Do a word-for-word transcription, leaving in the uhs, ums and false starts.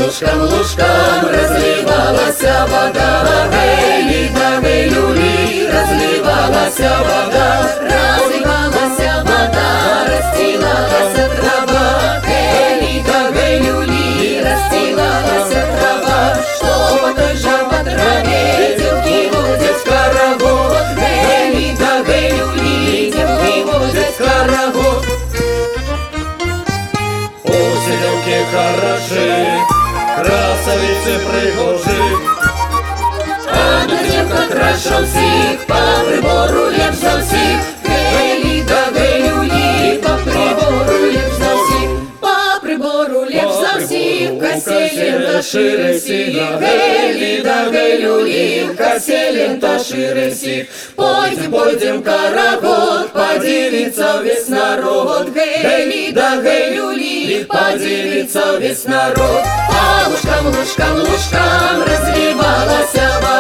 лужкам, лужкам разливалася вода, гей, да гей, люлі, разливалася вода, разливалася вода, розстилалася трава, гей, да гей, люлі, розстилалася трава, що по той же по траві дівки водять хоровод, гей, да гей, люлі, дівки водять хоровод. Селенки хороши, красавицы пригожи. Одна дівка краща всіх, по прибору лепш за всіх, гей, да гей, люлі, по прибору лепш за всіх, по прибору лепш за всіх, каселем та шире всіх, гей, да гей, люлі, каселем та шире всіх. Пойдем, пойдем, карагод, подивиться весь народ, гей, да гей, люлі, подивиться весь народ. По лужкам, лужкам, лужкам разливалася вода,